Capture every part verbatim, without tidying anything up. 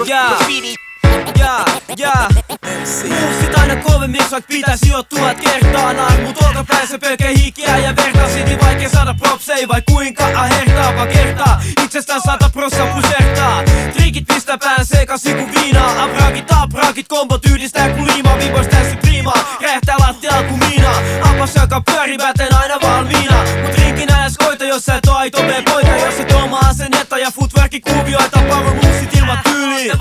graffiti. Jaa, jaa. Muustit aina kovemmiksi, vaikka pitäisi jo tuhat kertaa. Naan mut olkapäin se pölkee hikiä ja vertaa. Silti vaikea saada propsei vai kuinka ahertaapa kertaa. Itsestään sata prossaa pusertaa. Triikit pistää pään sekaisin ku viinaa. Abrakit, abrakit, kombot yhdistää ku liimaa. Viivois täysin priimaa, räjähtää lattialla ku miinaa. Ampas joka pyöri päten aina valmiina. Mut rinkin ajas koita, jos sä et oo aito mee poika. Jos et oma asennetta ja footworki kuvioita. Power movesit ilman tyyliin.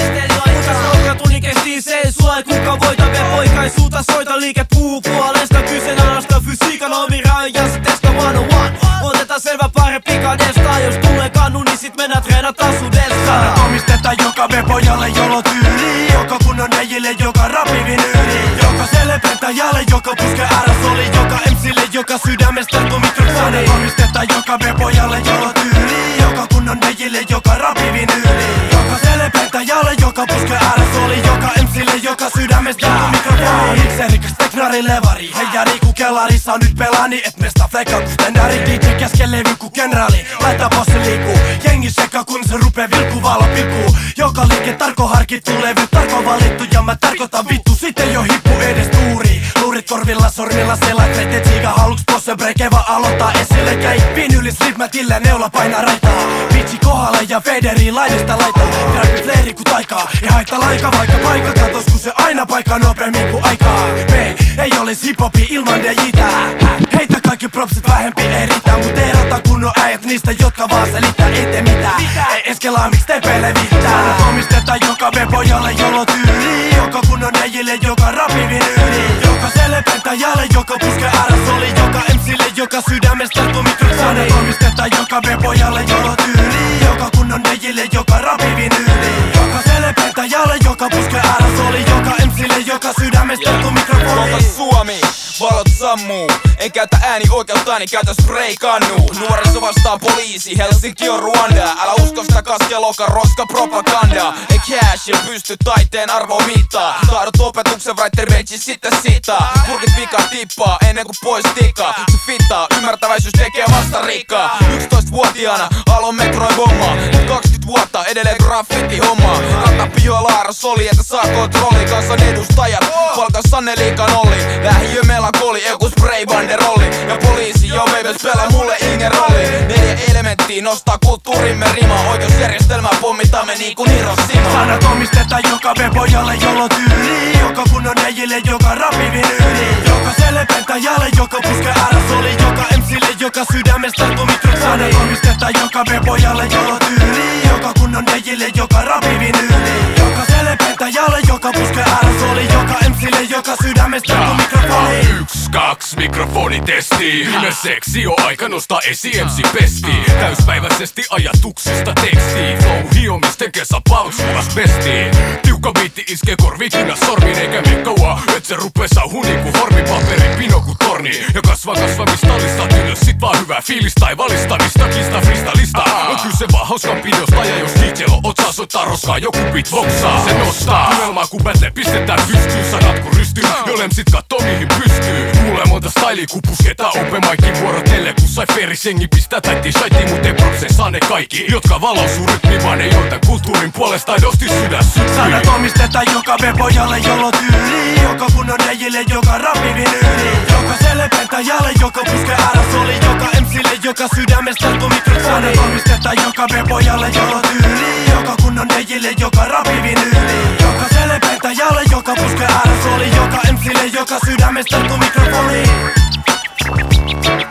Tunni kestii se ei sua ei kukaan voita. Vie poikaisuutta soita liike puu puolesta. Kyseenalaista fysiikan omi rajoja. Se testa one on one. Otetaan selvä parempi kadesta. Jos tulee kannu niin sit mennään treenata sudesta. Sanat omistetaan joka vepojalle jolo tyyli. Joka kunnon neijille, joka rapivinyyli. Joka selepentäjälle, joka puske aerosoli. Joka M C:lle, joka sydämestä tuu mikrofoni. Sanat omistetaan joka vepojalle jolo tyyli. Joka kunnon neijille, joka rapivinyyli. Joka selepentäjälle, joka puske aerosoli. Joka M C:lle, joka sydämestä tuu mikrofoni. Mikserikäs teknari levari. Heijari ku kellarissa nyt pelani. Et mesta flekka ku standardi. D J kesken levy ku kenraali. Laita bossi liikuu. Jengi seka kun se rupee vilkku valo pilkuu. Joka liike tarko harkittu levy. Tarko valittu ja mä tarkoitan vittu. Sitten jo hippu edes tuuri. Luurit korvilla sormilla selaiset. Et siiga haluks bosse breikeva aloittaa esille. Käi vinylis ripmätillä neula painaa raitaa. Vitsi kohdalle ja Federi laidesta laitaa. Järpi fleiri ku taikaa. Ei haita laika vaikka paikka katos kun se aina paikkaa nopeammin ku aikaa. Me ei olis hiphopi ilman D J:tä. Heitä kaikki propsit vähempi ei riitä. Mut erota kunnon äijät niistä jotka vaan selittää ei tee mitään. Ei eskelaa miks tepe levittää. Sanat omistetaan joka vepojalle jolo tyyli. Joka kunnon neijille joka rapivinyyli. Joka selepentäjälle joka puske aerosoli. Joka M C:lle joka sydämestä tuu mikrofoni. Sanat omistetaan joka vepojalle jolo tyyli. Joka kunnon neijille joka rapivinyyli. Joka selepentäjälle joka puske aerosoli. Joka M C:lle joka sydämestä tuu mikrofoni. Suomi, valot sammuu. En käytä ääni oikeuttani, käytä spray-kannuu. Nuoriso vastaan poliisi, Helsinki on Ruanda. Älä usko sitä kaskeloka, roska propaganda. Ei cashilla pysty taiteen arvoa mittaa. Taidot opetuksen writer rage sitten sitaa. Purkit vika tippaa ennen kuin pois tikkaa. Se fittaa, ymmärtäväisyys tekee vasta rikkaa. yksitoistavuotiaana aloin metroin bommaa. Nyt kaksikymmentä vuotta edelleen graffiti hommaa. Ratta pihoilla aerosoli, että saa kontrolli. Kansan edustajat, palkassa ne liikaa nolli. Lähiö melankoli, joku spray banderolli. Ja poliisi, jo baby, pelaa mulle ingen rolli. Neljä elementtiä nostaa kulttuurimme rimaa. Oikeusjärjestelmää pommitamme niinku Hiroshima. Sanat omistetaan joka vepojalle jolo tyyli. Joka kunnon neijille, joka rapivinyyli. Joka selepentäjälle, joka puske aerosoli. Joka M C:lle, joka sydämestä tuu mikrofoni. Sanat omistetaan joka vepojalle jolo tyyli. Joka kunnon neijille, joka rapivinyyli. Joka selepentäjälle, joka puske aerosoli. Joka M C:lle, joka sydämestä tuu mikrofoni. Yks, kaks, mikrofonitesti. Viime seksi on aika nostaa esi M C pesti. Täyspäiväisesti ajatuksista teksti. Flow hiomisten kesä pauksuas pestiin. Tiukka biitti iskee korviin kiinna sormiin. Eikä mene kauaa, et se rupee sauhun niinku hormipaperi pino ku torni. Ja kasvaa kasvamista listat ylös, sit vaan hyvää fiilistä tai valistamista. Kista freestylista, on kyse vaan hauskan pidosta. Ja jos D J:llä otsaa soittaa roskaa, joku beatboxaa. Se nostaa tunnelmaa kun battle pistetään pystyyn. Sanat kun rystyy, jolem sit kattoo mihin pystyy. Kuulee monta stylia ku pusketaan open micin vuorotelle. Kun sai feris jengi pistää täittiin shaitiin, mut ei propsen saa ne kaikki. Jotka valausuu rytmi vaan ei joita kulttuurin puolesta aidosti sydän sykkyi. Sanat omistetaan joka vepojalle jolo tyyli. Joka kunnon neijille, joka rapivinyyli. Joka selepentäjälle, joka puske aerosoli. Joka M C:lle, joka sydämestä tuu mikrofoni. Sanat omistetaan joka vepojalle jolo tyyli. Joka kunnon neijille, joka rapivinyyli. Joka selepentäjälle, joka puske aerosoli. Joka M C:lle, joka sydämestä tuu mikrofoni.